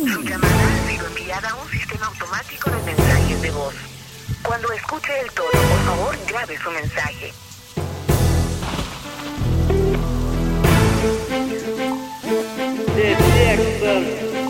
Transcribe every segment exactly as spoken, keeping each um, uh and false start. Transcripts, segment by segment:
Su llamada ha sido enviada a un sistema automático de mensajes de voz. Cuando escuche el tono, por favor, grabe su mensaje. Детектор.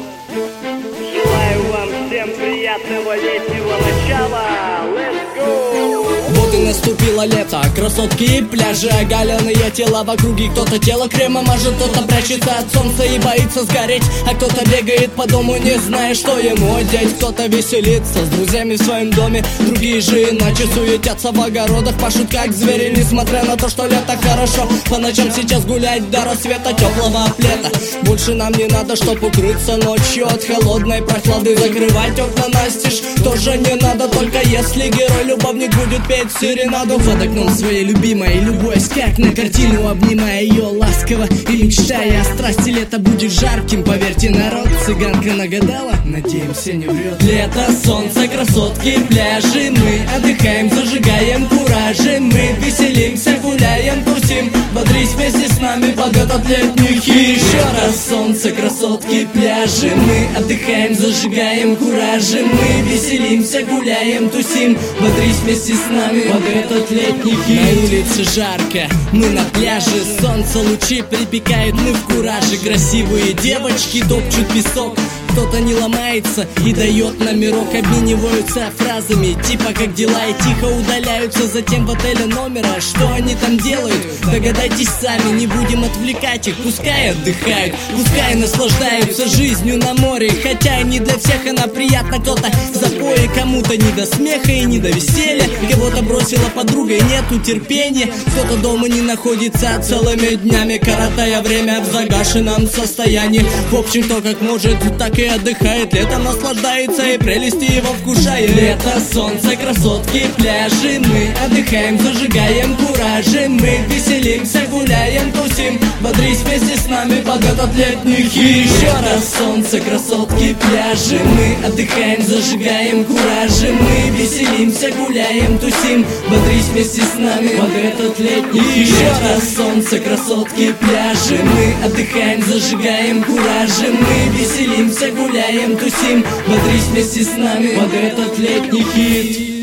Желаю вам всем приятного летнего начала. Let's go! Вот и наступило лето, красотки и пляжи, оголенные тела в округе. Кто-то тело кремом мажет, кто-то прячется от солнца и боится сгореть, а кто-то бегает по дому, не зная, что ему одеть. Кто-то веселится с друзьями в своем доме, другие же иначе суетятся в огородах, пашут как звери, несмотря на то, что лето хорошо. По ночам сейчас гулять до рассвета теплого плета. Больше нам не надо, чтоб укрыться ночью от холодной прохлады. Закрывать окна настежь тоже не надо, только если герой-любовник будет петь серенаду под окном своей любимой, любуясь как на картину, обнимая ее ласково и мечтая о страсти. Лето будет жарким, поверьте, народ. Цыганка нагадала, надеемся, не врет. Лето, солнце, красотки, пляжи. Мы отдыхаем, зажигаем куражи. Мы веселимся, гуляем, тусим. Бодрись вместе с нами под этот летний хит. Еще раз: солнце, красотки, пляжи. Мы отдыхаем, зажигаем куражи. Мы веселимся, гуляем, тусим. Бодрись вместе с нами под этот летний хит. На улице жарко, мы на пляже. Солнце лучи припекает, мы в кураже. Красивые девочки топчут песок. Кто-то не ломается и дает номерок. Обмениваются фразами типа «как дела?» и тихо удаляются. Затем в отеле номера. Что они там делают? Догадайтесь сами, не будем отвлекать их. Пускай отдыхают, пускай наслаждаются жизнью на море. Хотя и не для всех она приятна. Кто-то в запое, кому-то не до смеха и не до веселья. Кого-то бросила подруга и нету терпения. Кто-то дома не находится целыми днями, коротая время в загашенном состоянии. В общем, кто как может, так и отдыхает. Летом наслаждается и прелести его вкушает. Лето, солнце, красотки, пляжи. Мы отдыхаем, зажигаем куражи. Мы веселимся, гуляем, тусим. Бодрись вместе с нами под этот летний хит. Еще раз: солнце, красотки, пляжи. Мы отдыхаем, зажигаем куражи. Мы веселимся, гуляем, тусим. Бодрись вместе с нами под этот летний хит. Еще раз: солнце, красотки, пляжи. Мы отдыхаем, зажигаем куражи. Мы веселимся, гуляем, тусим. Бодрись вместе с нами под этот летний хит.